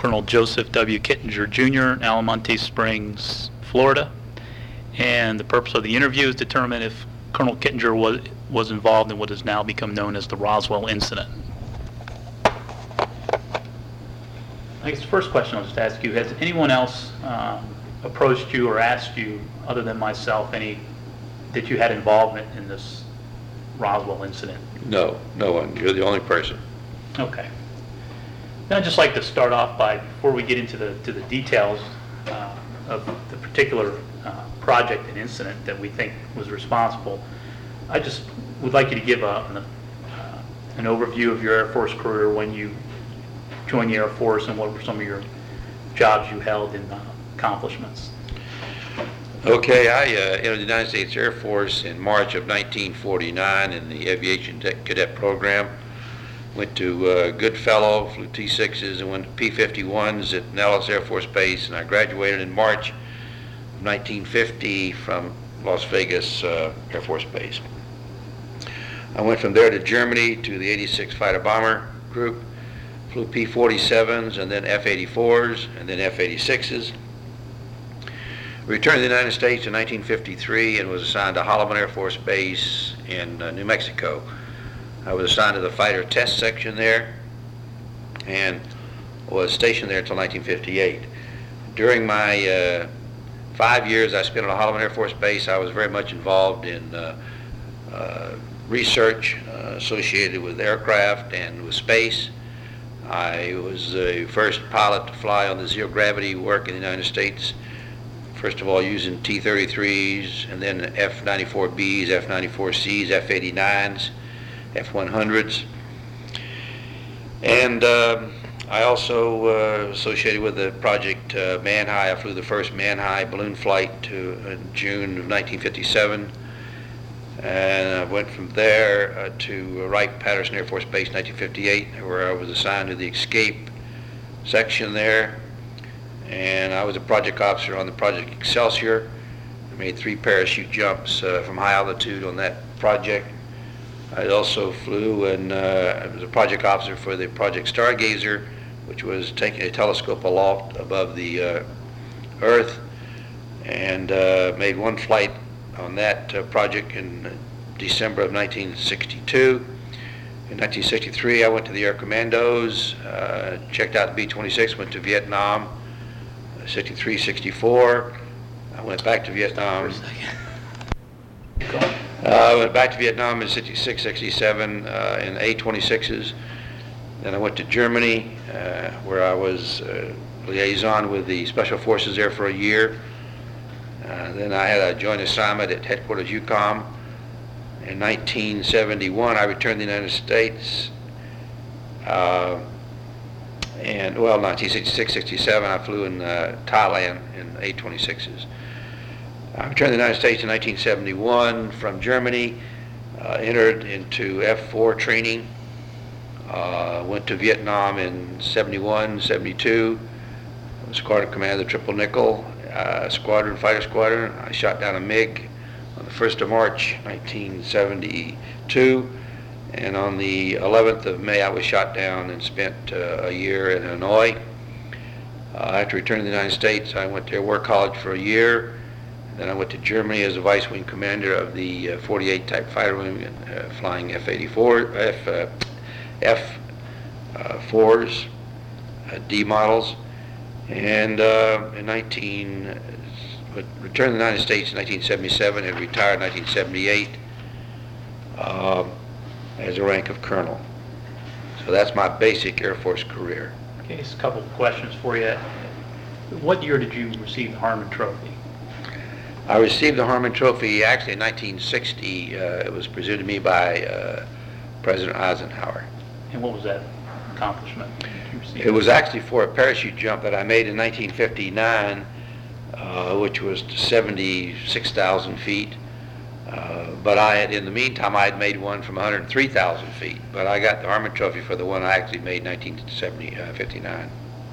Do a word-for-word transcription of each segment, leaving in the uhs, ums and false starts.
Colonel Joseph W. Kittinger, Junior in Alamonte Springs, Florida. And the purpose of the interview is to determine if Colonel Kittinger was, was involved in what has now become known as the Roswell incident. I guess the first question I'll just ask you, has anyone else um, approached you or asked you, other than myself, any that you had involvement in this Roswell incident? No, no one. You're the only person. Okay. Now, I'd just like to start off by, before we get into the to the details uh, of the particular uh, project and incident that we think was responsible, I just would like you to give a, an, uh, an overview of your Air Force career when you joined the Air Force and what were some of your jobs you held and uh, accomplishments. Okay, I uh, entered the United States Air Force in March of nineteen forty-nine in the Aviation Cadet Program. Went to uh, Goodfellow, flew T sixes, and went to P fifty-ones at Nellis Air Force Base, and I graduated in March of nineteen fifty from Las Vegas uh, Air Force Base. I went from there to Germany to the eighty-six Fighter Bomber Group, flew P forty-sevens and then F eighty-fours and then F eighty-sixes. Returned to the United States in nineteen fifty-three and was assigned to Holloman Air Force Base in uh, New Mexico. I was assigned to the fighter test section there and was stationed there until nineteen fifty-eight. During my uh, five years I spent on Holloman Air Force Base, I was very much involved in uh, uh, research uh, associated with aircraft and with space. I was the first pilot to fly on the zero gravity work in the United States. First of all, using T thirty-threes, and then F ninety-four Bs, F ninety-four Cs, F eighty-nines, F one hundreds. And um, I also uh, associated with the project uh, Manhigh. I flew the first Manhigh balloon flight to uh, June of nineteen fifty-seven. And I went from there uh, to Wright-Patterson Air Force Base, nineteen fifty-eight, where I was assigned to the escape section there. And I was a project officer on the Project Excelsior. I made three parachute jumps uh, from high altitude on that project. I also flew and uh, I was a project officer for the Project Stargazer, which was taking a telescope aloft above the uh, Earth, and uh, made one flight on that uh, project in December of nineteen sixty-two. In nineteen sixty-three, I went to the Air Commandos, uh, checked out the B twenty-six, went to Vietnam. sixty-three, sixty-four, I went back to Vietnam. Uh, I went back to Vietnam in sixty-six, sixty-seven uh, in A twenty-sixes. Then I went to Germany, uh, where I was uh, liaison with the Special Forces there for a year. Uh, then I had a joint assignment at Headquarters U COM. In nineteen seventy-one, I returned to the United States. Uh, and, well, nineteen sixty-six, sixty-seven, I flew in uh, Thailand in A twenty-sixes. I returned to the United States in nineteen seventy-one from Germany, uh, entered into F four training, uh, went to Vietnam in seventy-one, seventy-two, squadron commander of the Triple Nickel uh, Squadron, Fighter Squadron. I shot down a MiG on the first of March, nineteen seventy-two, and on the eleventh of May I was shot down and spent uh, a year in Hanoi. Uh, after returning to the United States, I went to Air War College for a year. Then I went to Germany as a vice wing commander of the uh, forty-eight type fighter wing, uh, flying F eighty-four, F, uh, F uh, fours, uh, D models. And uh, in nineteen, uh, returned to the United States in nineteen seventy-seven and retired in nineteen seventy-eight uh, as a rank of colonel. So that's my basic Air Force career. Okay, just a couple of questions for you. What year did you receive the Harmon Trophy? I received the Harmon Trophy actually in nineteen sixty. Uh, it was presented to me by uh, President Eisenhower. And what was that accomplishment that you received? It was actually for a parachute jump that I made in nineteen fifty-nine, uh, which was seventy-six thousand feet. Uh, but I had, in the meantime, I had made one from one hundred three thousand feet. But I got the Harmon Trophy for the one I actually made in nineteen fifty-nine.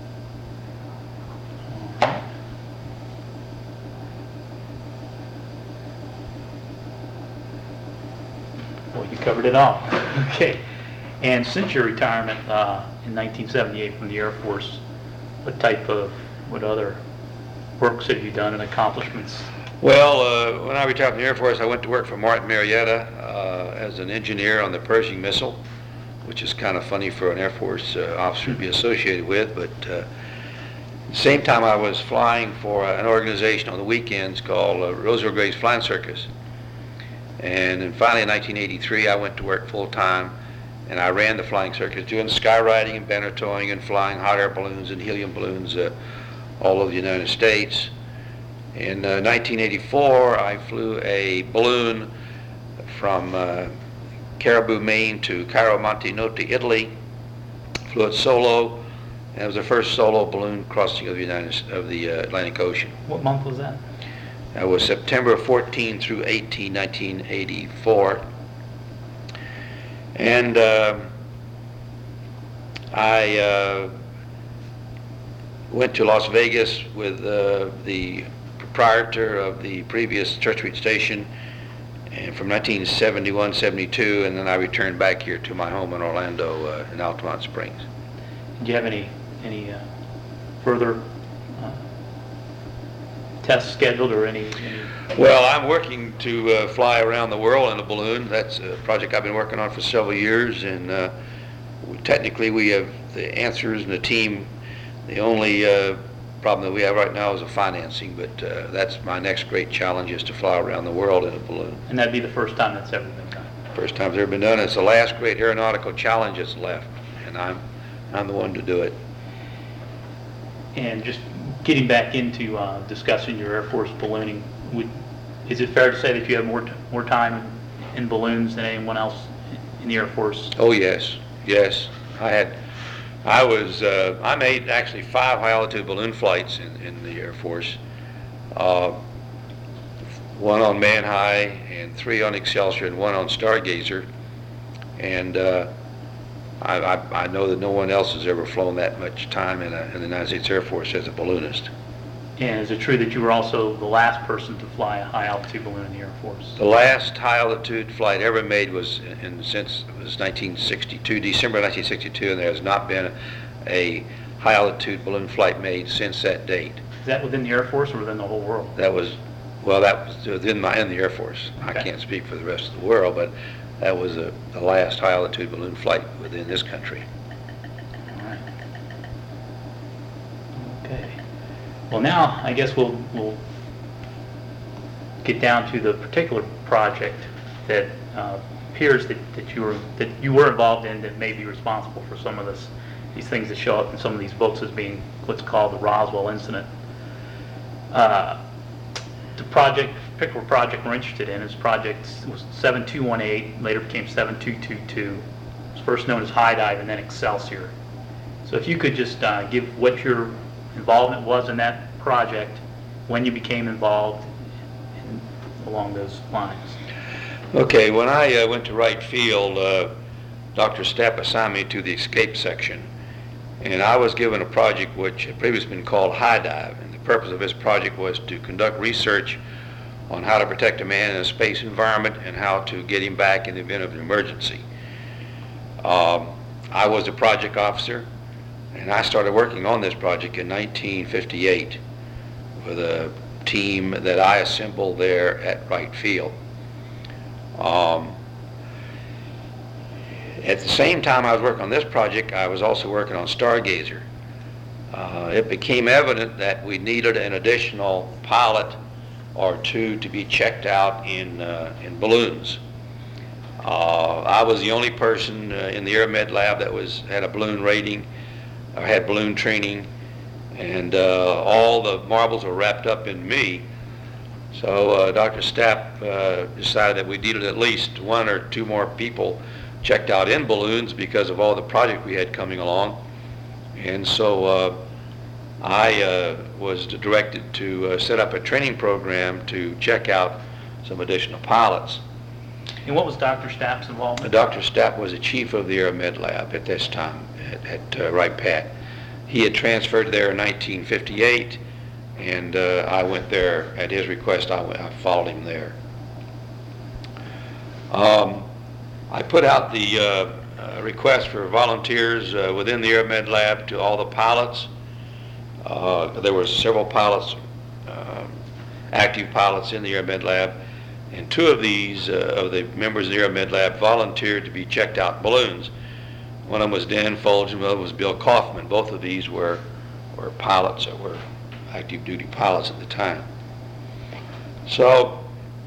Well, you covered it all. Okay. And since your retirement uh, in nineteen seventy-eight from the Air Force, what type of, what other works have you done and accomplishments? Well, uh, when I retired from the Air Force, I went to work for Martin Marietta uh, as an engineer on the Pershing missile, which is kind of funny for an Air Force uh, officer to be associated with. But uh, at the same time, I was flying for an organization on the weekends called uh, Roseville Grace Flying Circus. And then finally, in nineteen eighty-three, I went to work full-time, and I ran the flying circus, doing skyriding and banner towing and flying hot air balloons and helium balloons uh, all over the United States. In uh, nineteen eighty-four, I flew a balloon from uh, Caribou, Maine to Cairo Monte Noti, Italy. Flew it solo, and it was the first solo balloon crossing of the United of the uh, Atlantic Ocean. What month was that? That was September fourteenth through eighteenth, nineteen eighty-four. And uh, I uh, went to Las Vegas with uh, the proprietor of the previous Church Street station, and from nineteen seventy-one seventy-two, and then I returned back here to my home in Orlando uh, in Altamont Springs. Do you have any any uh, further uh, tests scheduled or any, any? Well, I'm working to uh, fly around the world in a balloon. That's a project I've been working on for several years, and uh, technically we have the answers and the team. The only uh, problem that we have right now is the financing, but uh, that's my next great challenge, is to fly around the world in a balloon. And that'd be the first time that's ever been done. First time it's ever been done. It's the last great aeronautical challenge that's left, and I'm I'm the one to do it. And just getting back into uh, discussing your Air Force ballooning, would, is it fair to say that you have more t- more time in balloons than anyone else in the Air Force? Oh yes, yes. I had, I was, uh, I made actually five high altitude balloon flights in, in the Air Force. Uh, one on Man High, and three on Excelsior, and one on Stargazer. And uh, I, I, I know that no one else has ever flown that much time in, a, in the United States Air Force as a balloonist. And is it true that you were also the last person to fly a high altitude balloon in the Air Force? The last high altitude flight ever made was in, in since it was nineteen sixty-two, December nineteen sixty-two, and there has not been a, a high altitude balloon flight made since that date. Is that within the Air Force or within the whole world? That was, well, that was within my in the Air Force. Okay. I can't speak for the rest of the world, but that was a, the last high altitude balloon flight within this country. All right. Okay. Well, now I guess we'll we'll get down to the particular project that uh, appears that, that you were that you were involved in, that may be responsible for some of this these things that show up in some of these books as being what's called the Roswell incident. Uh, the project, particular project we're interested in is project was seven two one eight, later became seven two two two. It was first known as High Dive and then Excelsior. So if you could just uh, give what your involvement was in that project, when you became involved, and along those lines. Okay, when I uh, went to Wright Field, uh, Doctor Stapp assigned me to the escape section, and I was given a project which had previously been called High Dive. And the purpose of this project was to conduct research on how to protect a man in a space environment and how to get him back in the event of an emergency. Um, I was a project officer, and I started working on this project in nineteen fifty-eight with a team that I assembled there at Wright Field. Um, at the same time I was working on this project, I was also working on Stargazer. Uh, it became evident that we needed an additional pilot or two to be checked out in uh, in balloons. Uh, I was the only person uh, in the Aeromed lab that was had a balloon rating, or had balloon training, and uh, all the marbles were wrapped up in me. So uh, Doctor Stapp uh, decided that we needed at least one or two more people checked out in balloons because of all the project we had coming along. And so uh, I uh, was directed to uh, set up a training program to check out some additional pilots. And what was Doctor Stapp's involvement? Doctor Stapp was the chief of the Aeromed lab at this time at, at uh, Wright-Patt. He had transferred there in nineteen fifty-eight, and uh, I went there at his request. I, went, I followed him there. Um, I put out the uh, uh, request for volunteers uh, within the Aeromed lab to all the pilots, Uh, there were several pilots, um, active pilots in the Air Med Lab, and two of these, uh, of the members of the Air Med Lab volunteered to be checked out balloons. One of them was Dan Fulgham, the other was Bill Kaufman. Both of these were, were pilots or were active duty pilots at the time. So,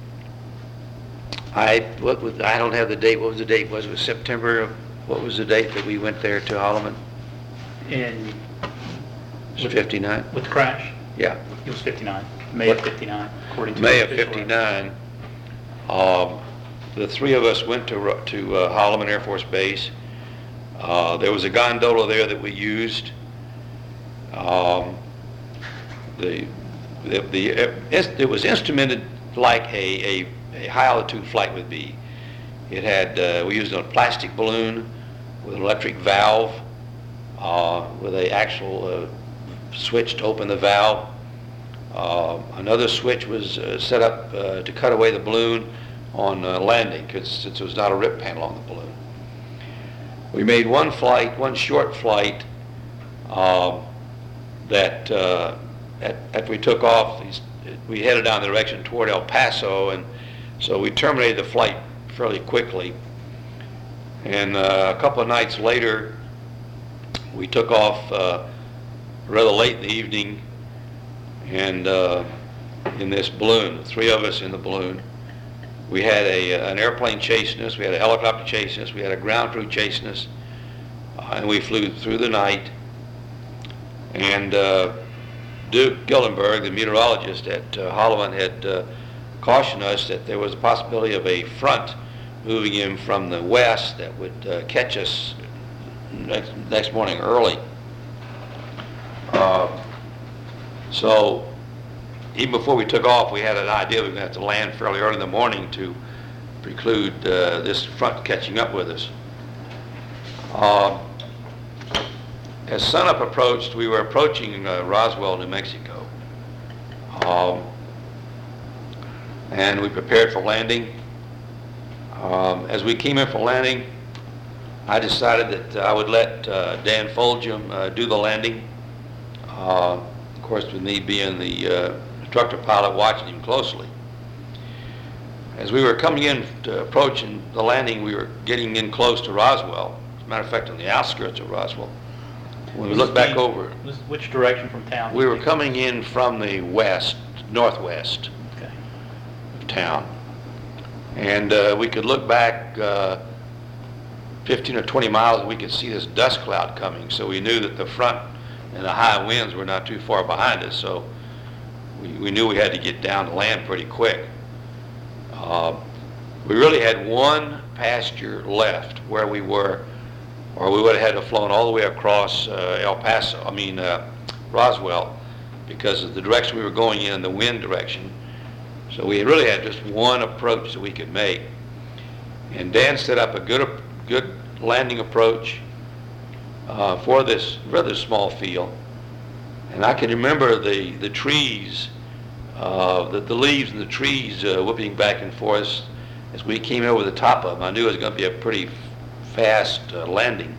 I, what was, I don't have the date, what was the date? Was it September, of- what was the date that we went there to Holloman? In, Was it fifty-nine? with the crash, Yeah. it was fifty-nine, May of fifty-nine, according to. May the of official fifty-nine, um, the three of us went to, Ru- to uh, Holloman Air Force Base. Uh, there was a gondola there that we used. Um, the, the, the, uh, it was instrumented like a, a, a high altitude flight would be. It had, uh, we used a plastic balloon with an electric valve, uh, with a actual uh, switch to open the valve. Uh, another switch was uh, set up uh, to cut away the balloon on uh, landing, because since there was not a rip panel on the balloon. We made one flight, one short flight, uh, that uh, at, after we took off, these, we headed down the direction toward El Paso, and so we terminated the flight fairly quickly. And uh, a couple of nights later, we took off uh, rather late in the evening, and uh, in this balloon, the three of us in the balloon. We had a, an airplane chasing us, we had a helicopter chasing us, we had a ground crew chasing us, uh, and we flew through the night. And uh, Duke Gillenberg, the meteorologist at uh, Holloman, had uh, cautioned us that there was a possibility of a front moving in from the west that would uh, catch us next, next morning early. Uh, so even before we took off, we had an idea we were going to have to land fairly early in the morning to preclude uh, this front catching up with us. Uh, as sunup approached, we were approaching uh, Roswell, New Mexico. Um, and we prepared for landing. Um, as we came in for landing, I decided that I would let uh, Dan Fulgham uh, do the landing. Uh, of course, with me being the uh, instructor pilot watching him closely. As we were coming in to approaching the landing, we were getting in close to Roswell. As a matter of fact, on the outskirts of Roswell. When we looked back over, This- Which direction from town? we were coming in from the west, northwest Okay. of town. And uh, we could look back uh, fifteen or twenty miles and we could see this dust cloud coming. So we knew that the front and the high winds were not too far behind us. So we, we knew we had to get down to land pretty quick. Uh, we really had one pasture left where we were, or we would have had to flown all the way across uh, El Paso, I mean uh, Roswell, because of the direction we were going in, the wind direction. So we really had just one approach that we could make. And Dan set up a good, good landing approach uh, for this rather small field. And I can remember the, the trees, uh, the, the leaves and the trees uh, whooping back and forth as we came over the top of them. I knew it was going to be a pretty fast uh, landing.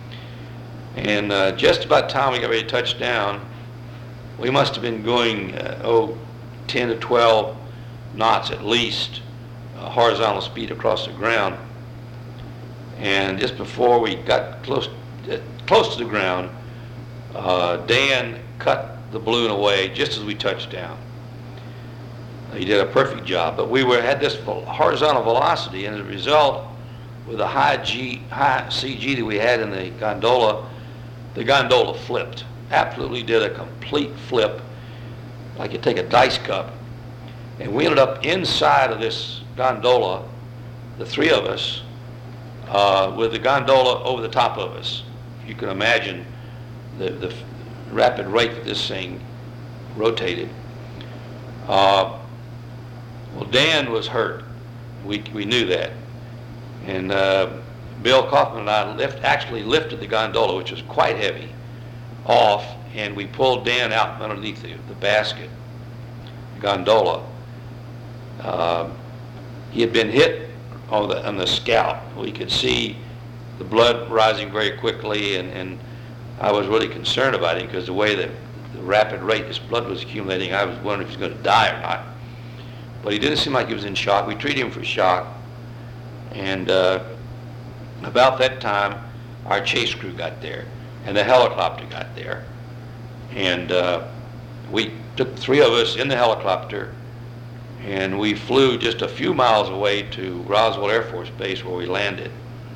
And uh, just about the time we got ready to touch down, we must have been going, uh, oh, ten to twelve knots at least, uh, horizontal speed across the ground. And just before we got close, uh, close to the ground, uh, Dan cut the balloon away just as we touched down. He did a perfect job, but we were had this horizontal velocity, and as a result, with the high G, high C G that we had in the gondola, the gondola flipped. Absolutely did a complete flip, like you take a dice cup. And we ended up inside of this gondola, the three of us, uh, with the gondola over the top of us. You can imagine the, the rapid rate that this thing rotated. Uh, well, Dan was hurt. We, we knew that. And uh, Bill Kaufman and I lift, actually lifted the gondola, which was quite heavy, off, and we pulled Dan out underneath the, the basket, the gondola. Uh, he had been hit on the, on the scalp. We could see the blood rising very quickly, and, and I was really concerned about him because the way that the rapid rate his blood was accumulating, I was wondering if he was going to die or not. But he didn't seem like he was in shock. We treated him for shock. And uh, about that time, our chase crew got there, and the helicopter got there. And uh, we took three of us in the helicopter, and we flew just a few miles away to Roswell Air Force Base where we landed.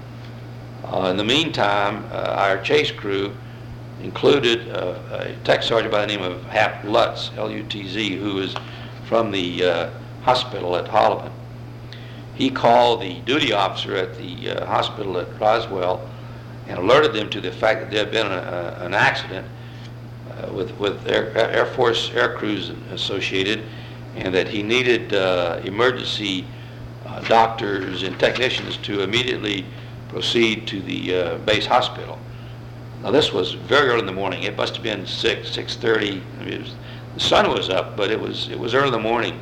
Uh, in the meantime, uh, our chase crew included uh, a tech sergeant by the name of Hap Lutz, L U T Z, who was from the uh, hospital at Holloman. He called the duty officer at the uh, hospital at Roswell and alerted them to the fact that there had been a, a, an accident uh, with, with Air, Air Force air crews associated, and that he needed uh, emergency uh, doctors and technicians to immediately proceed to the uh, base hospital. Now this was very early in the morning. It must have been six, six thirty. I mean, it was, the sun was up, but it was it was early in the morning.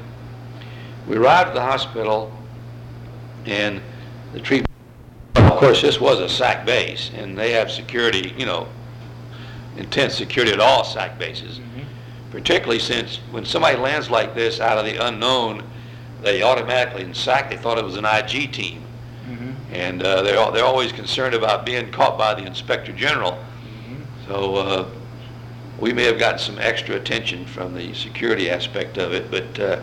We arrived at the hospital, and the treatment. Of course, this was a S A C base, and they have security, you know, intense security at all S A C bases. Mm-hmm. Particularly since when somebody lands like this out of the unknown, they automatically, in S A C, they thought it was an I G team. Mm-hmm. And uh, they're, all, they're always concerned about being caught by the Inspector General. Mm-hmm. So uh, we may have gotten some extra attention from the security aspect of it, but uh,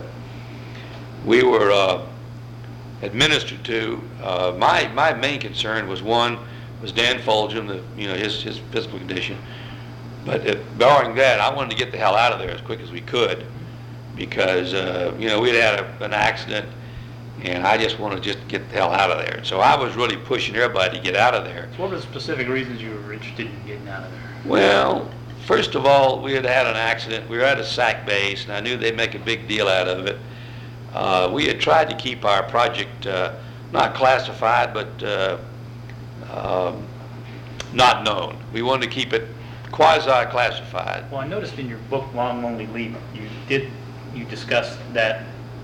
we were uh, administered to. Uh, my my main concern was one was Dan Fulgham, the, you know, his his physical condition. But if, barring that, I wanted to get the hell out of there as quick as we could, because uh, you know we'd had a, an accident, and I just wanted to just get the hell out of there. So I was really pushing everybody to get out of there. So what were the specific reasons you were interested in getting out of there? Well, first of all, we had had an accident. We were at a S A C base, and I knew they'd make a big deal out of it. Uh, we had tried to keep our project uh, not classified, but uh, um, not known. We wanted to keep it quasi-classified. Well, I noticed in your book, Long Lonely Leap, you did you discussed that.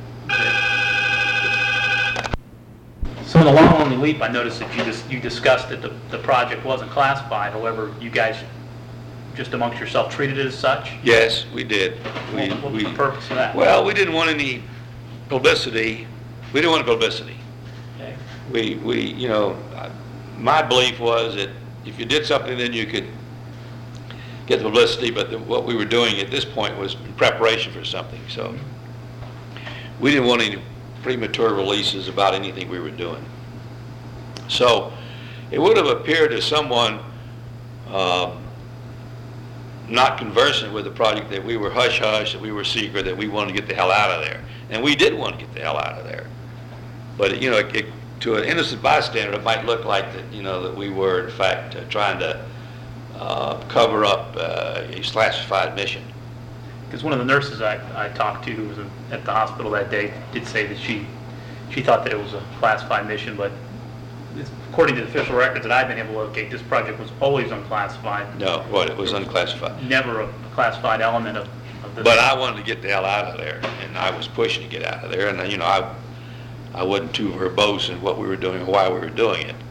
that so in the Long Lonely Leap, I noticed that you just you discussed that the, the project wasn't classified. However, you guys just amongst yourself treated it as such. Yes, we did. We, what, what was we, the purpose of that? Well, we didn't want any publicity. We didn't want publicity. Okay. We we you know, my belief was that if you did something, then you could get the publicity, but the, what we were doing at this point was in preparation for something. So we didn't want any premature releases about anything we were doing. So it would have appeared to someone uh, not conversant with the project that we were hush-hush, that we were secret, that we wanted to get the hell out of there. And we did want to get the hell out of there. But, you know, it, it, to an innocent bystander, it might look like that, you know, that we were, in fact, uh, trying to Uh, cover up uh, a classified mission. Because one of the nurses I, I talked to who was at the hospital that day did say that she she thought that it was a classified mission, but it's, according to the official records that I've been able to locate, this project was always unclassified. No, what, it was unclassified. Never a classified element of, of the... But I wanted to get the hell out of there, and I was pushing to get out of there, and you know, I I wasn't too verbose in what we were doing or why we were doing it.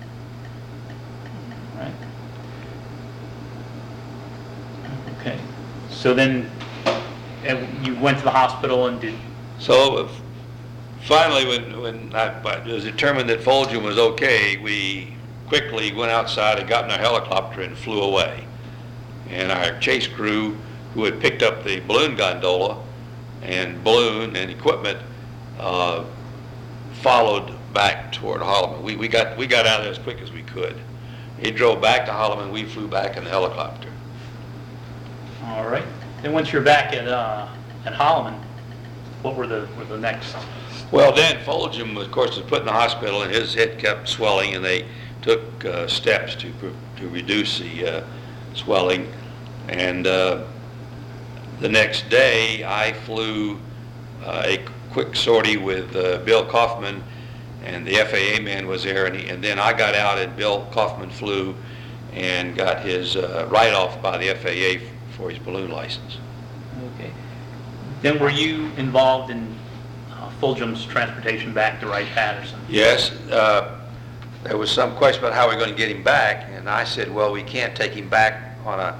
Okay. So then uh, you went to the hospital and did... So uh, finally, when, when I, it was determined that Fulgham was okay, we quickly went outside and got in our helicopter and flew away. And our chase crew, who had picked up the balloon gondola and balloon and equipment, uh, followed back toward Holloman. We, we, got, we got out of there as quick as we could. He drove back to Holloman. We flew back in the helicopter. All right. Then once you're back at uh, at Holloman, what were the were the next? Well, Dan Fulgham, of course, was put in the hospital, and his head kept swelling, and they took uh, steps to to reduce the uh, swelling. And uh, the next day, I flew uh, a quick sortie with uh, Bill Kaufman, and the F A A man was there, and, he, and then I got out, and Bill Kaufman flew and got his uh, write-off by the F A A for his balloon license. Okay. Then were you involved in uh, Fulgham's transportation back to Wright-Patterson? Yes. Uh, there was some question about how we we're going to get him back, and I said, well, we can't take him back on a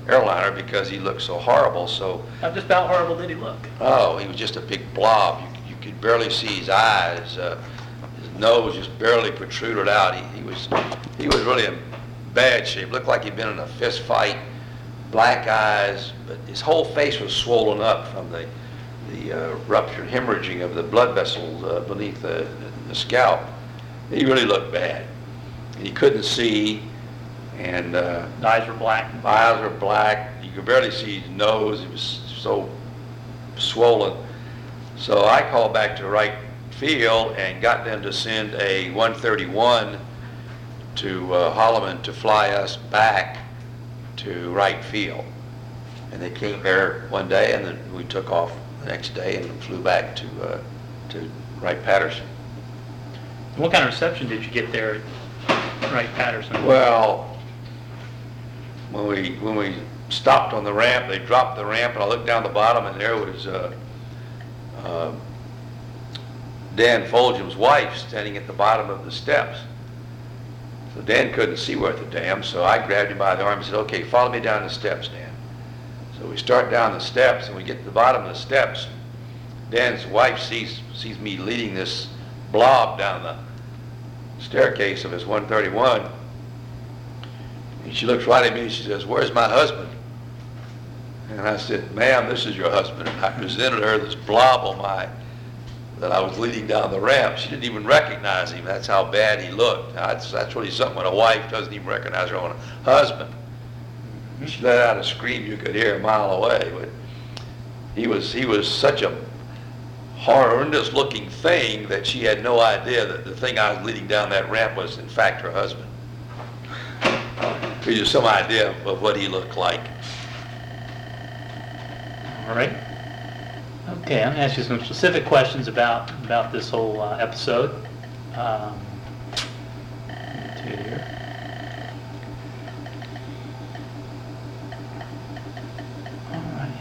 airliner because he looked so horrible. So, How just how horrible did he look? oh, he was just a big blob. You, you could barely see his eyes. Uh, his nose just barely protruded out. He, he was he was really in bad shape. Looked like he'd been in a fist fight. Black eyes, but his whole face was swollen up from the the uh, ruptured hemorrhaging of the blood vessels uh, beneath the, the scalp. He really looked bad. And he couldn't see, and uh, The eyes were black. his eyes were black. You could barely see his nose. He was so swollen. So I called back to right field and got them to send a one thirty-one to uh, Holloman to fly us back to right field. And they came there one day, and then we took off the next day and flew back to uh, to Wright-Patterson. What kind of reception did you get there at Wright-Patterson? Well, when we when we stopped on the ramp, they dropped the ramp, and I looked down the bottom, and there was uh, uh, Dan Fulgham's wife standing at the bottom of the steps. So Dan couldn't see worth a damn, so I grabbed him by the arm and said, "Okay, follow me down the steps, Dan." So we start down the steps, and we get to the bottom of the steps. Dan's wife sees sees me leading this blob down the staircase of his one thirty-one. And she looks right at me and she says, "Where's my husband?" And I said, "Ma'am, this is your husband." And I presented her this blob on my, that I was leading down the ramp. She didn't even recognize him. That's how bad he looked. That's, that's really something when a wife doesn't even recognize her own husband. She let out a scream you could hear a mile away. But he was, he was such a horrendous looking thing that she had no idea that the thing I was leading down that ramp was in fact her husband. Gives you some idea of, of what he looked like. All right. Okay, I'm going to ask you some specific questions about about this whole uh, episode. Um, let me see here. All right.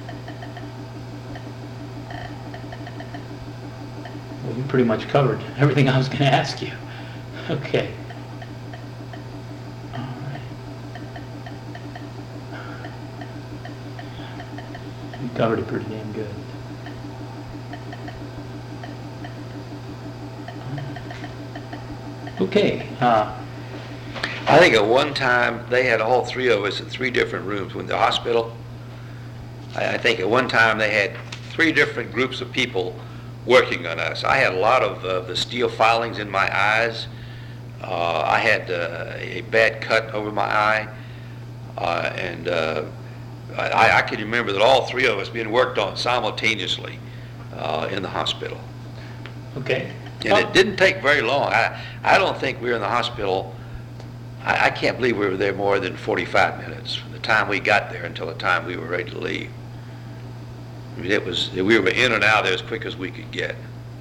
Well, you pretty much covered everything I was going to ask you. Okay. All right. You covered it pretty damn good. Okay. Uh, I think at one time they had all three of us in three different rooms in the hospital. I, I think at one time they had three different groups of people working on us. I had a lot of uh, the steel filings in my eyes. Uh, I had uh, a bad cut over my eye, uh, and uh, I, I can remember that all three of us being worked on simultaneously uh, in the hospital. okay. And it didn't take very long. I, I don't think we were in the hospital, I, I can't believe we were there more than forty-five minutes from the time we got there until the time we were ready to leave. I mean, it was, we were in and out there as quick as we could get.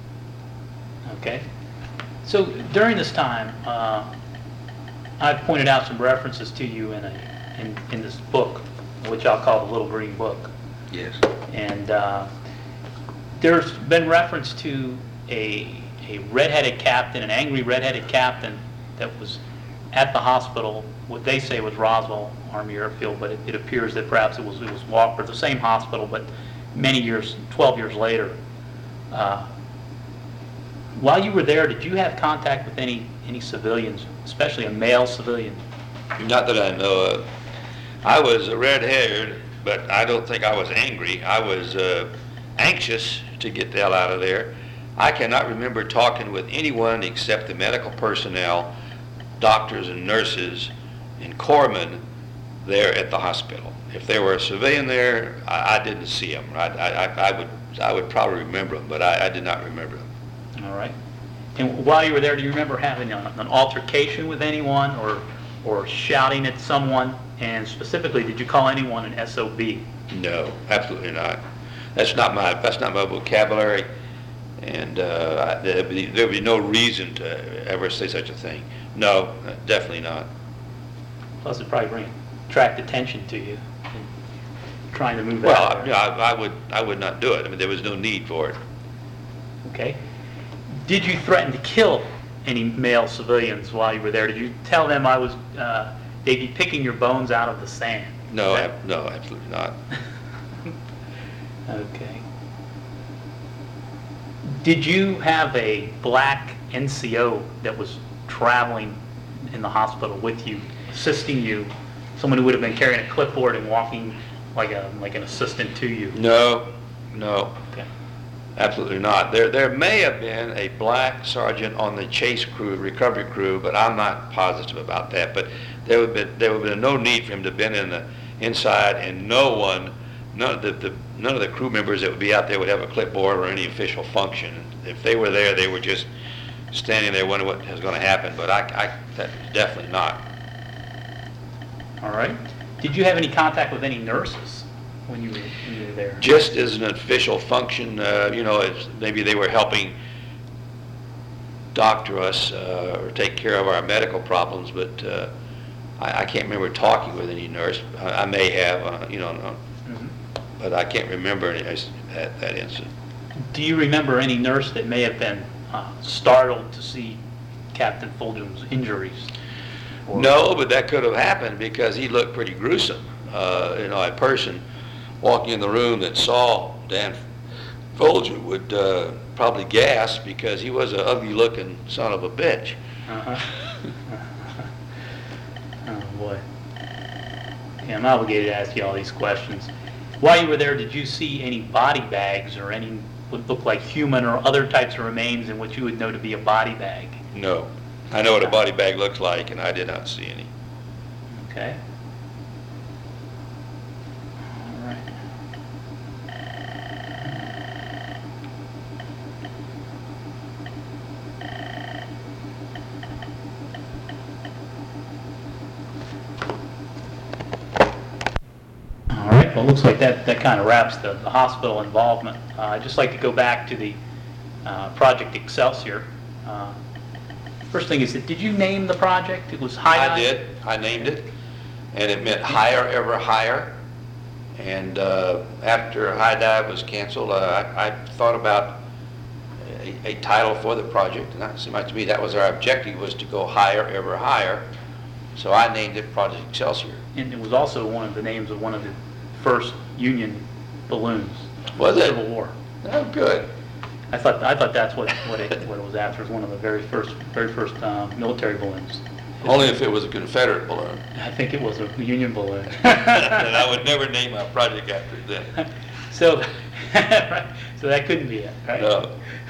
Okay. So during this time, uh, I pointed out some references to you in a in, in this book, which I'll call the Little Green Book. Yes. And uh, there's been reference to a a redheaded captain, an angry redheaded captain that was at the hospital. What they say was Roswell Army Airfield, but it, it appears that perhaps it was it was Walker, the same hospital, but many years, twelve years later. Uh, while you were there, did you have contact with any any civilians, especially a male civilian? Not that I know of. I was red-haired, but I don't think I was angry. I was uh, anxious to get the hell out of there. I cannot remember talking with anyone except the medical personnel, doctors and nurses, and corpsmen there at the hospital. If there were a civilian there, I, I didn't see them. I, I, I would I would probably remember them, but I, I did not remember them. All right. And while you were there, do you remember having a, an altercation with anyone, or or shouting at someone? And specifically, did you call anyone an S O B? No, absolutely not. That's not my that's not my vocabulary. And uh, there'd be, there'd be no reason to ever say such a thing. No, definitely not. Plus, it probably bring attract attention to you, and trying to move Well, out I, there. you know, I, I would I would not do it. I mean, there was no need for it. Okay. Did you threaten to kill any male civilians while you were there? Did you tell them I was uh, they'd be picking your bones out of the sand? No, Is that- ab- no, absolutely not. Okay. Did you have a black N C O that was traveling in the hospital with you, assisting you? Someone who would have been carrying a clipboard and walking like a like an assistant to you? No, no, Okay. absolutely not. There, there may have been a black sergeant on the chase crew, recovery crew, but I'm not positive about that. But there would be, there would have been no need for him to have been in the inside, and no one, none of the, the none of the crew members that would be out there would have a clipboard or any official function. If they were there, they were just standing there wondering what was going to happen. But I, I that definitely not. All right. Did you have any contact with any nurses when you were, when you were there? Just as an official function, uh, you know, it's, maybe they were helping doctor us uh, or take care of our medical problems, but uh, I, I can't remember talking with any nurse. I, I may have, uh, you know, no, Mhm. but I can't remember any, that, that incident. Do you remember any nurse that may have been uh, startled to see Captain Fulgham's injuries? Or- No, but that could have happened because he looked pretty gruesome. Uh, you know, a person walking in the room that saw Dan Folger would uh, probably gasp because he was an ugly-looking son of a bitch. Uh-huh. Oh, boy. Yeah, I'm obligated to ask you all these questions. While you were there, did you see any body bags or any what looked like human or other types of remains in what you would know to be a body bag? No. I know what a body bag looks like, and I did not see any. Okay. All right. All right, well, it looks like that, that kind of wraps the, the hospital involvement. Uh, I'd just like to go back to the uh, Project Excelsior. Uh, First thing is, that did you name the project? It was High I did. I named it, and it meant higher, ever higher. And uh, after High Dive was canceled, uh, I, I thought about a, a title for the project, and that seemed like to me that was our objective, was to go higher, ever higher. So I named it Project Excelsior. And it was also one of the names of one of the first Union balloons. Was it? Civil War. Oh, good. I thought I thought that's what what it, what it was after. It was one of the very first very first uh, military balloons. Only if it was a Confederate balloon. I think it was a Union balloon. And I would never name my project after it then. So, right, so that couldn't be it, right? No.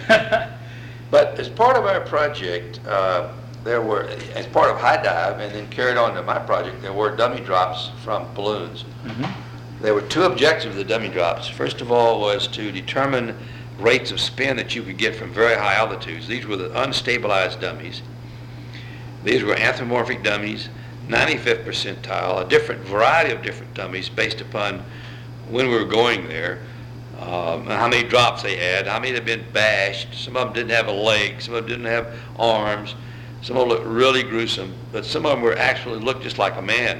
But as part of our project, uh, there were, as part of High Dive, and then carried on to my project, there were dummy drops from balloons. Mhm. There were two objectives of the dummy drops. First of all was to determine rates of spin that you could get from very high altitudes. These were the unstabilized dummies. These were anthropomorphic dummies, ninety-fifth percentile, a different variety of different dummies based upon when we were going there, um, how many drops they had, how many had been bashed. Some of them didn't have a leg, some of them didn't have arms, some of them looked really gruesome, but some of them were actually looked just like a man.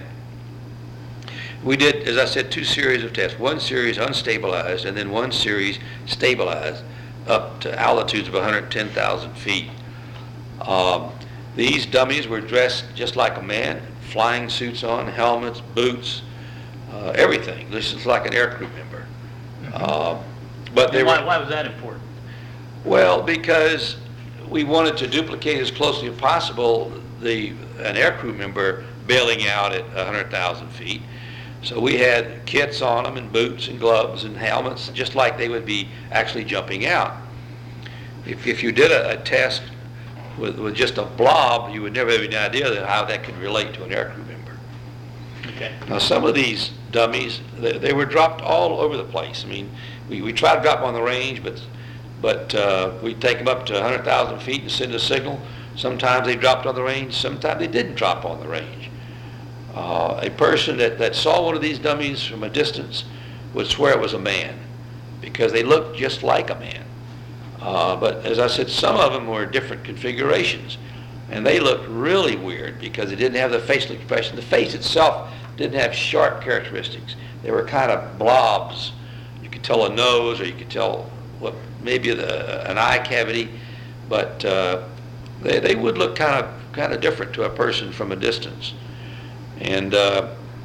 We did, as I said, two series of tests. One series unstabilized, and then one series stabilized up to altitudes of one hundred ten thousand feet. Um, these dummies were dressed just like a man, flying suits on, helmets, boots, uh, everything. This is like an aircrew member. Uh, but they And why, were, why was that important? well, because we wanted to duplicate as closely as possible the an aircrew member bailing out at one hundred thousand feet. So we had kits on them and boots and gloves and helmets, just like they would be actually jumping out. If, if you did a, a test with, with just a blob, you would never have any idea that how that could relate to an aircrew member. Okay. Now, some of these dummies, they, they were dropped all over the place. I mean, we, we tried to drop them on the range, but but uh, we'd take them up to one hundred thousand feet and send a signal. Sometimes they dropped on the range, sometimes they didn't drop on the range. Uh, a person that, that saw one of these dummies from a distance would swear it was a man because they looked just like a man. Uh, but as I said, some of them were different configurations, and they looked really weird because they didn't have the facial expression. The face itself didn't have sharp characteristics. They were kind of blobs. You could tell a nose, or you could tell what maybe the, an eye cavity, but uh, they, they would look kind of kind of different to a person from a distance. And uh,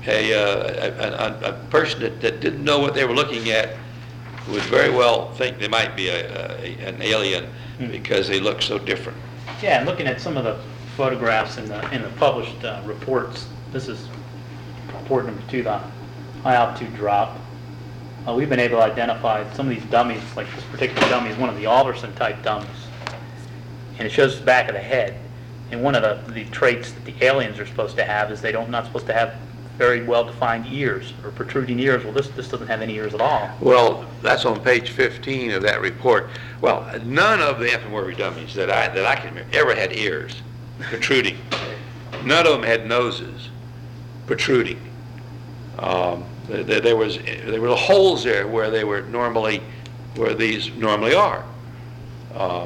a, uh, a, a, a person that, that didn't know what they were looking at would very well think they might be a, a, an alien Hmm. because they look so different. Yeah, and looking at some of the photographs in the, in the published uh, reports, this is report number two, the high altitude drop. Uh, we've been able to identify some of these dummies, like this particular dummy is one of the Alderson type dummies. And it shows the back of the head. And one of the, the traits that the aliens are supposed to have is they don't not supposed to have very well-defined ears or protruding ears. Well, this this doesn't have any ears at all. Well, that's on page fifteen of that report. Well, none of the anthropomorphic dummies that I that I can remember ever had ears protruding. None of them had noses protruding. Um, there, there was there were holes there where they were normally where these normally are. Um,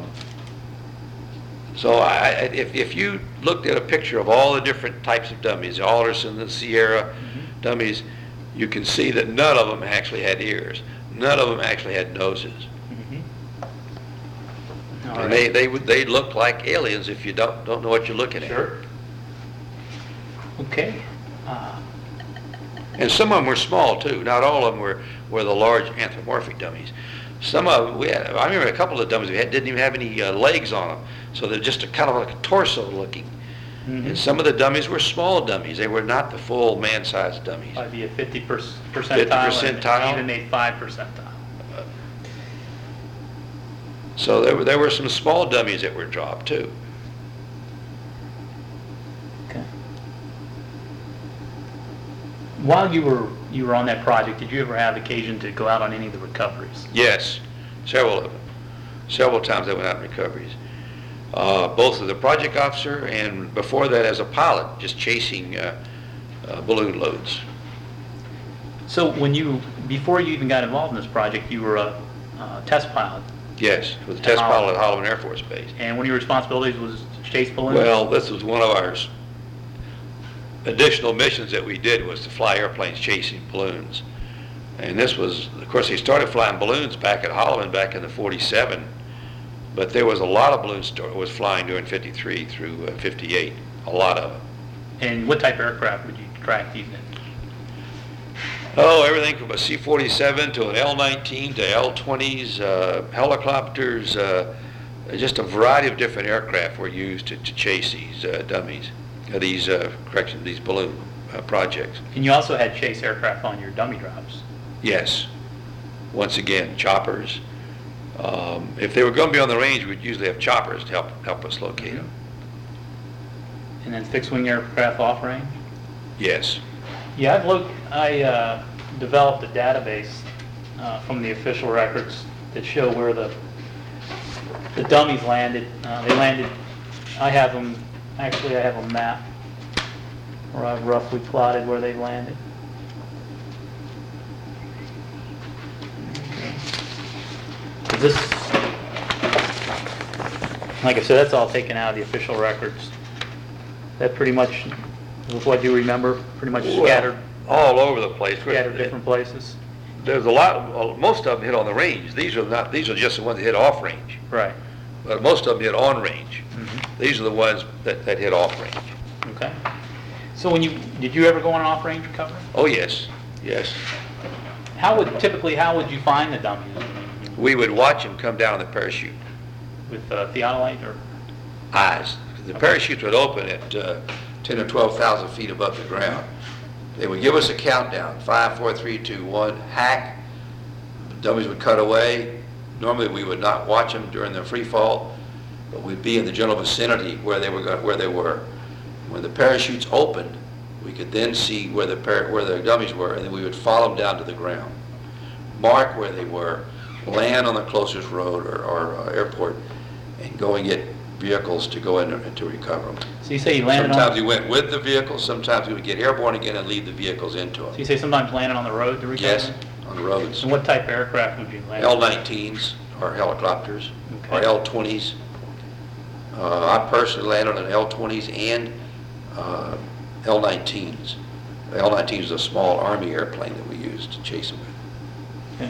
so I, if if you looked at a picture of all the different types of dummies, the Alderson, the Sierra mm-hmm. dummies, you can see that none of them actually had ears. None of them actually had noses. Mm-hmm. And right. they they would they look like aliens if you don't don't know what you're looking at. Sure. Okay. Uh, And some of them were small too. Not all of them were, were the large anthropomorphic dummies. Some of them, we had, I remember a couple of dummies we had didn't even have any uh, legs on them, so they're just a, kind of like a torso looking. Mm-hmm. And some of the dummies were small dummies. They were not the full man-sized dummies. Might be a fifty percentile. fifty percentile. Even made five percentile. Uh, so there were there were some small dummies that were dropped too. Okay. While you were you were on that project, did you ever have occasion to go out on any of the recoveries? Yes, several of them. Several times I went out on recoveries. Uh, both as a project officer and before that as a pilot, just chasing uh, uh, balloon loads. So when you, before you even got involved in this project, you were a uh, test pilot? Yes, was a test pilot at Holloman Air Force Base. And one of your responsibilities was to chase balloons? Well, this was one of our additional missions that we did, was to fly airplanes chasing balloons. And this was, of course, they started flying balloons back at Holloman back in the forty-seven, but there was a lot of balloons that was flying during fifty-three through uh, fifty-eight, a lot of them. And what type of aircraft would you track these in? Oh, everything from a C forty-seven to an L nineteen to L twenties, uh, helicopters, uh, just a variety of different aircraft were used to, to chase these uh, dummies, uh, these uh, correction, these balloon uh, projects. And you also had chase aircraft on your dummy drops? Yes. Once again, choppers. Um, if they were going to be on the range, we'd usually have choppers to help help us locate them. And then fixed-wing aircraft off-range? Yes. Yeah, I've looked, I uh, developed a database uh, from the official records that show where the the dummies landed. Uh, they landed, I have them, actually I have a map where I've roughly plotted where they landed. This, like I said, that's all taken out of the official records. That pretty much, what do you remember, pretty much scattered, all over the place. scattered different places? There's a lot, well, most of them hit on the range. These are not, these are just the ones that hit off range. Right. But most of them hit on range. Mm-hmm. These are the ones that, that hit off range. Okay. So when you, did you ever go on an off-range recovery? Oh, yes, yes. How would, typically, how would you find the dummies? We would watch them come down the parachute. With uh, theodolite or? Eyes. The parachutes would open at uh, ten or twelve thousand feet above the ground. They would give us a countdown, five, four, three, two, one, hack. The dummies would cut away. Normally we would not watch them during the free fall, but we'd be in the general vicinity where they were go- where they were. When the parachutes opened, we could then see where the par- where the dummies were, and then we would follow them down to the ground, mark where they were, land on the closest road or, or uh, airport, and go and get vehicles to go in and to recover them. So you say you landed Sometimes on? we went with the vehicles, sometimes we would get airborne again and leave the vehicles into them. So you say sometimes landed on the road to recover? Yes, on the roads. And what type of aircraft would you land? L nineteens or helicopters, or Okay. L twenties. Uh, I personally landed on L twenties and uh, L nineteens. The L nineteen is a small Army airplane that we used to chase them with. Okay.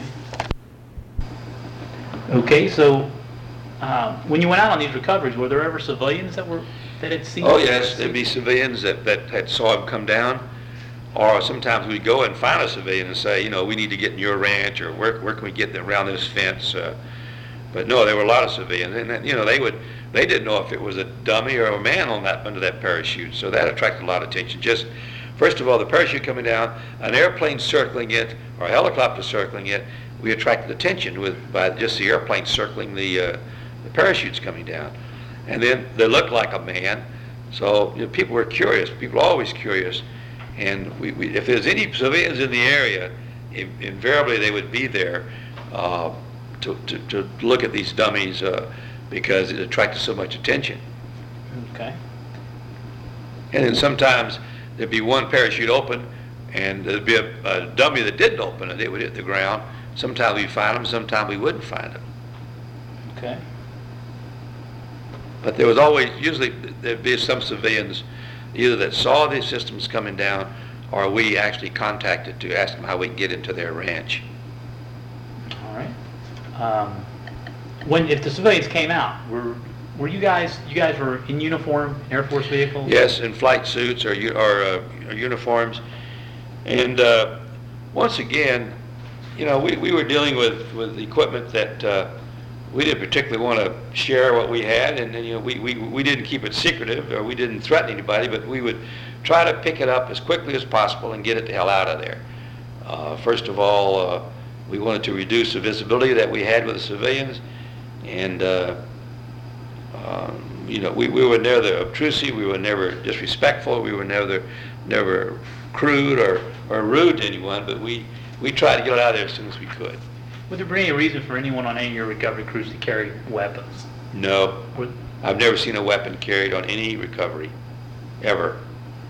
Okay, so uh, when you went out on these recoveries, were there ever civilians that were that had seen? Oh yes, there'd be civilians that, that had saw him come down. Or sometimes we'd go and find a civilian and say, you know, we need to get in your ranch, or where, where can we get around this fence? Uh, but no, there were a lot of civilians, and then, you know, they would, they didn't know if it was a dummy or a man on that, under that parachute, so that attracted a lot of attention. Just, first of all, the parachute coming down, an airplane circling it, or a helicopter circling it, we attracted attention with, by just the airplane circling the, uh, the parachutes coming down. And then they looked like a man, so you know, people were curious, people are always curious. And we, we, if there's any civilians in the area, in, invariably they would be there uh, to, to, to look at these dummies uh, because it attracted so much attention. Okay. And then sometimes there'd be one parachute open, and there'd be a, a dummy that didn't open, and it would hit the ground. Sometimes we'd find them, sometimes we wouldn't find them. Okay. But there was always, usually there'd be some civilians either that saw these systems coming down, or we actually contacted to ask them how we can get into their ranch. All right. Um, when, if the civilians came out, were were you guys, you guys were in uniform, Air Force vehicles? Yes, in flight suits or, u- or, uh, or uniforms. And uh, once again, you know, we, we were dealing with, with equipment that uh, we didn't particularly want to share what we had, and, and you know, we, we, we didn't keep it secretive, or we didn't threaten anybody, but we would try to pick it up as quickly as possible and get it the hell out of there. Uh, first of all, uh, we wanted to reduce the visibility that we had with the civilians, and uh, um, you know, we, we were never obtrusive, we were never disrespectful, we were never never crude or, or rude to anyone, but we, we tried to get it out of there as soon as we could. Would there be any reason for anyone on any of your recovery crews to carry weapons? No. Would, I've never seen a weapon carried on any recovery, ever.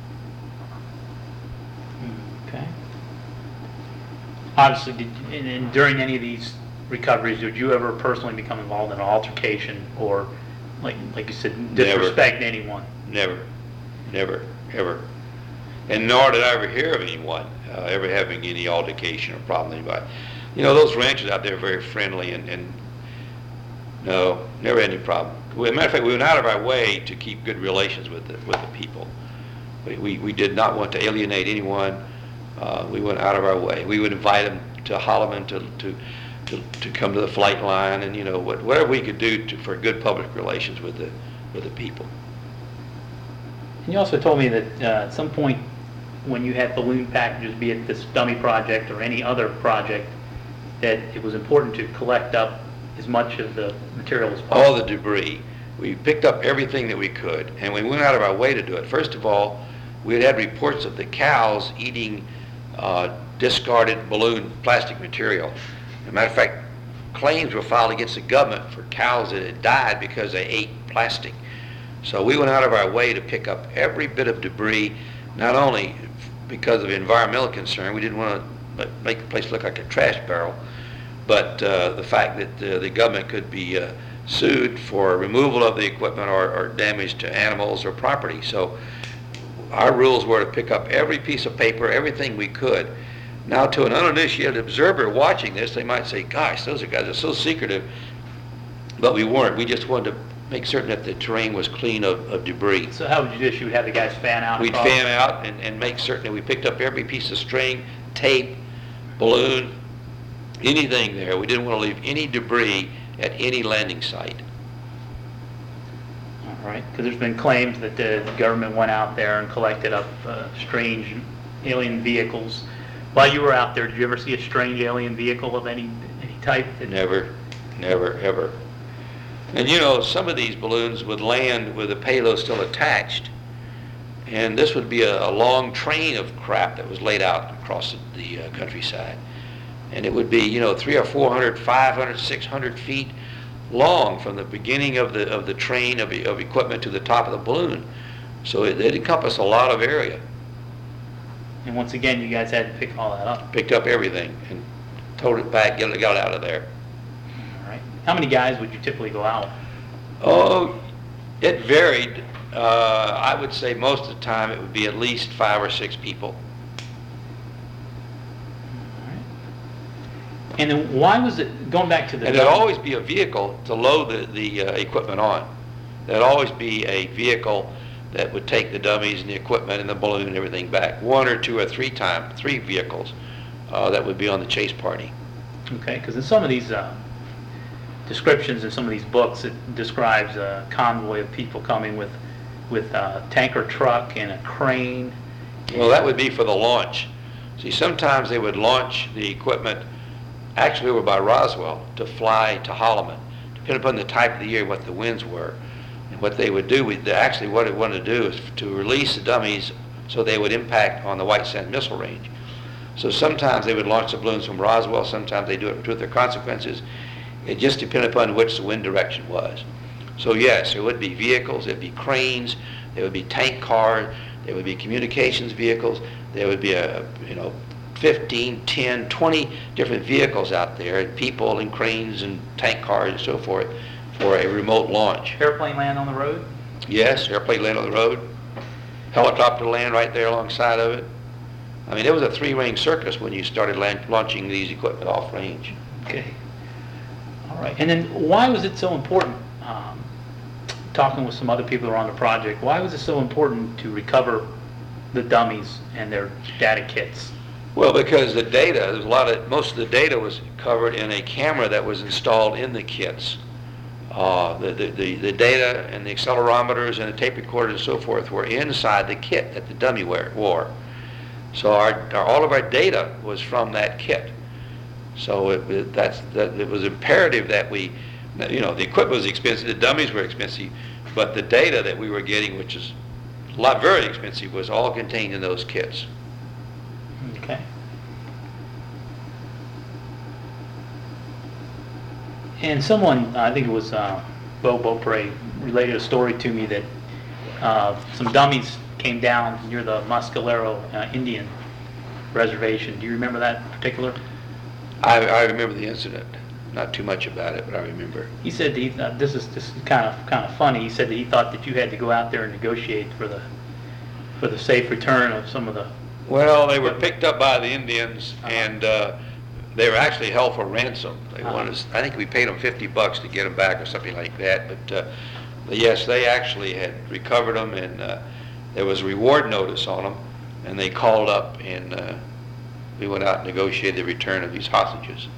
okay. Obviously, did, and, and during any of these recoveries, did you ever personally become involved in an altercation or, like like you said, disrespect anyone? Never, never, ever. And nor did I ever hear of anyone uh, ever having any altercation or problem with anybody. You know, those ranchers out there are very friendly, and, and no, never had any problem. Well, as a matter of fact, we went out of our way to keep good relations with the, with the people. We, we, we did not want to alienate anyone. Uh, we went out of our way. We would invite them to Holloman to, to, to, to come to the flight line, and, you know, what, whatever we could do to, for good public relations with the, with the people. And you also told me that uh, at some point when you had balloon packages, be it this dummy project or any other project, that it was important to collect up as much of the material as possible. All the debris. We picked up everything that we could, and we went out of our way to do it. First of all, we had had reports of the cows eating uh, discarded balloon plastic material. As a matter of fact, claims were filed against the government for cows that had died because they ate plastic. So we went out of our way to pick up every bit of debris, not only because of environmental concern, we didn't want to make the place look like a trash barrel, but uh, the fact that uh, the government could be uh, sued for removal of the equipment or, or damage to animals or property. So our rules were to pick up every piece of paper, everything we could. Now, to an uninitiated observer watching this, they might say, gosh, those are guys are so secretive, but we weren't. We just wanted to make certain that the terrain was clean of, of debris. So how would you do this? You would have the guys fan out? We'd across? fan out and, and make certain that we picked up every piece of string, tape, balloon, anything there. We didn't want to leave any debris at any landing site. All right, because there's been claims that the government went out there and collected up uh, strange alien vehicles. While you were out there, did you ever see a strange alien vehicle of any any type? That Never, never, ever. And you know, some of these balloons would land with the payload still attached. And this would be a, a long train of crap that was laid out across the, the uh, countryside. And it would be, you know, three or four hundred, five hundred, six hundred feet long from the beginning of the of the train of, of equipment to the top of the balloon. So it, it encompassed a lot of area. And once again, you guys had to pick all that up. Picked up everything and towed it back, get it, got it out of there. All right. How many guys would you typically go out? Oh, it varied. Uh, I would say most of the time it would be at least five or six people. And then why was it, going back to the... And there'd always be a vehicle to load the, the uh, equipment on. There'd always be a vehicle that would take the dummies and the equipment and the balloon and everything back. One or two or three time, three vehicles uh, that would be on the chase party. Okay, because in some of these uh, descriptions in some of these books, it describes a convoy of people coming with with a tanker truck and a crane. Well, that would be for the launch. See, sometimes they would launch the equipment actually over by Roswell to fly to Holloman, depending upon the type of the year, what the winds were. And what they would do, we, actually what they wanted to do is to release the dummies so they would impact on the White Sands Missile Range. So sometimes they would launch the balloons from Roswell, sometimes they do it with their consequences. It just depended upon which the wind direction was. So yes, there would be vehicles, there'd be cranes, there would be tank cars, there would be communications vehicles, there would be a, you know, fifteen, ten, twenty different vehicles out there, and people and cranes and tank cars and so forth for a remote launch. Airplane land on the road? Yes, airplane land on the road, helicopter land right there alongside of it. I mean, it was a three-ring circus when you started land, launching these equipment off range. Okay. All right. And then why was it so important, um, talking with some other people who are on the project, why was it so important to recover the dummies and their data kits? Well, because the data, there's a lot of, most of the data was covered in a camera that was installed in the kits. Uh, the, the, the, the data and the accelerometers and the tape recorders and so forth were inside the kit that the dummy wear, wore. So our, our, all of our data was from that kit. So it, it, that's, that, it was imperative that we, you know, the equipment was expensive, the dummies were expensive, but the data that we were getting, which is a lot very expensive, was all contained in those kits. Okay. And someone, I think it was uh, Bo Beaupre, related a story to me that uh, some dummies came down near the Mescalero uh, Indian reservation. Do you remember that particular? I, I remember the incident. Not too much about it, but I remember. He said that he, uh, this is this is kind of kind of funny. He said that he thought that you had to go out there and negotiate for the for the safe return of some of the. Well, they were picked up by the Indians, Uh-huh. and uh, they were actually held for ransom. They Uh-huh. wanted us, I think we paid them fifty bucks to get them back or something like that. But, uh, but yes, they actually had recovered them, and uh, there was a reward notice on them, and they called up, and uh, we went out and negotiated the return of these hostages.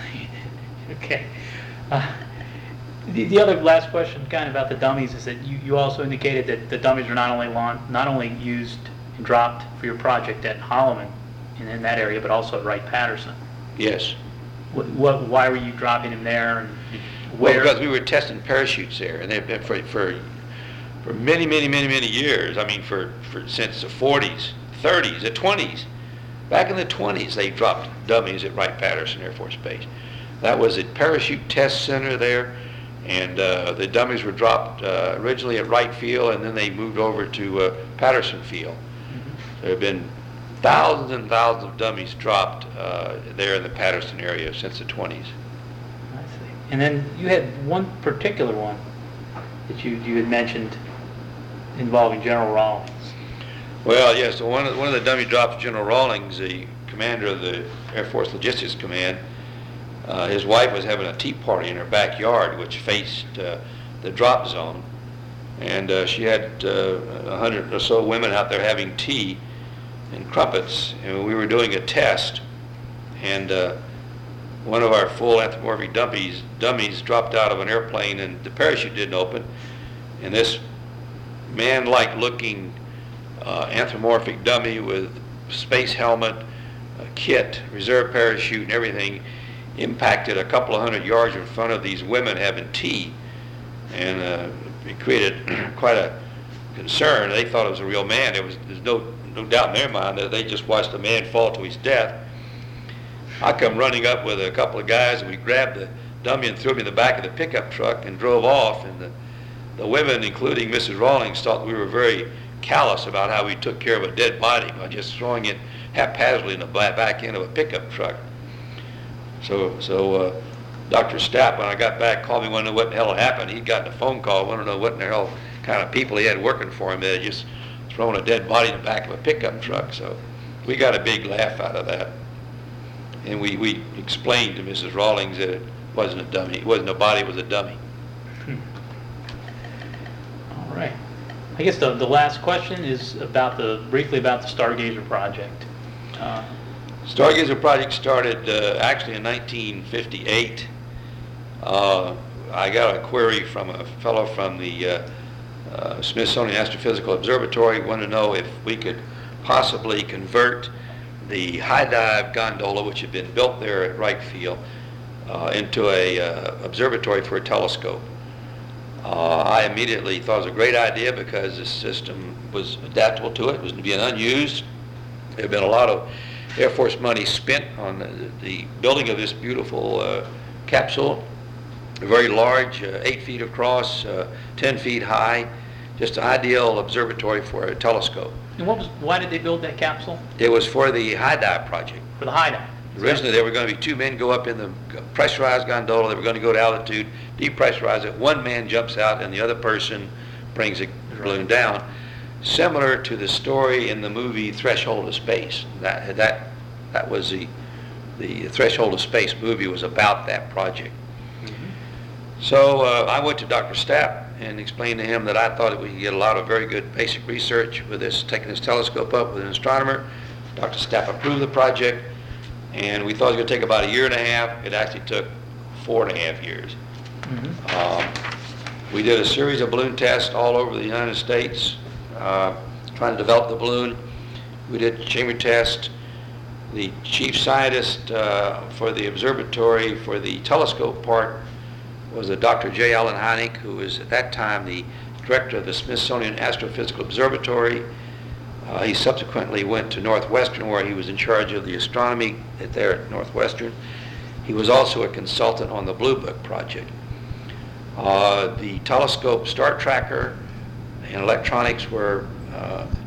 Okay. Uh, the, the other last question, kind of about the dummies, is that you, you also indicated that the dummies are not only laun- not only used and dropped for your project at Holloman and in that area, but also at Wright-Patterson. Yes. What, what, why were you dropping them there, and Well, where? because we were testing parachutes there, and they've been for, for, for many, many, many, many years. I mean, for, for since the forties, thirties, the twenties. Back in the twenties, they dropped dummies at Wright-Patterson Air Force Base. That was at Parachute Test Center there, and uh, the dummies were dropped uh, originally at Wright Field, and then they moved over to uh, Patterson Field. Mhm. There have been thousands and thousands of dummies dropped uh, there in the Patterson area since the twenties. I see. And then you had one particular one that you, you had mentioned involving General Rawlings. Well, yes, so one of, one of the dummy drops, General Rawlings, the commander of the Air Force Logistics Command, uh, his wife was having a tea party in her backyard, which faced uh, the drop zone. And uh, she had uh, a hundred or so women out there having tea and crumpets, and we were doing a test, and uh, one of our full anthropomorphic dummies, dummies dropped out of an airplane, and the parachute didn't open, and this man-like looking uh, anthropomorphic dummy with space helmet, a kit, reserve parachute, and everything impacted a couple of hundred yards in front of these women having tea, and uh, it created quite a concern. They thought it was a real man. There was there's no no doubt in their mind that they just watched a man fall to his death. I come running up with a couple of guys, and we grabbed the dummy and threw him in the back of the pickup truck and drove off. And the, the women, including Missus Rawlings, thought we were very callous about how we took care of a dead body by just throwing it haphazardly in the back end of a pickup truck. So, so uh, Doctor Stapp, when I got back, called me, wanted to know what the hell had happened. He'd gotten a phone call, wanted to know what in the hell kind of people he had working for him that had just thrown a dead body in the back of a pickup truck. So we got a big laugh out of that. And we, we explained to Missus Rawlings that it wasn't a dummy. It wasn't a body, it was a dummy. Hmm. All right. I guess the, the last question is about the, briefly about the Stargazer project. Uh, Stargazer project started uh, actually in nineteen fifty-eight. Uh, I got a query from a fellow from the uh, uh, Smithsonian Astrophysical Observatory, wanted to know if we could possibly convert the high dive gondola, which had been built there at Wright Field, uh, into a uh, observatory for a telescope. Uh, I immediately thought it was a great idea because the system was adaptable to it, it was being unused. There had been a lot of Air Force money spent on the, the building of this beautiful uh, capsule, very large, uh, eight feet across, uh, ten feet high, just an ideal observatory for a telescope. And what was, why did they build that capsule? It was for the high dive project. For the high dive? Originally, there were going to be two men go up in the pressurized gondola. They were going to go to altitude, depressurize it. One man jumps out, and the other person brings the balloon down. Similar to the story in the movie Threshold of Space. That that that was the the Threshold of Space movie was about that project. Mm-hmm. So uh, I went to Doctor Stapp and explained to him that I thought that we could get a lot of very good basic research with this, taking this telescope up with an astronomer. Doctor Stapp approved the project. And we thought it was going to take about a year and a half. It actually took four and a half years. Mm-hmm. Um, we did a series of balloon tests all over the United States, uh, trying to develop the balloon. We did chamber tests. The chief scientist uh, for the observatory for the telescope part was a Doctor J. Allen Hynek, who was at that time the director of the Smithsonian Astrophysical Observatory. Uh, he subsequently went to Northwestern, where he was in charge of the astronomy at there at Northwestern. He was also a consultant on the Blue Book project. Uh, the telescope start tracker and electronics were uh,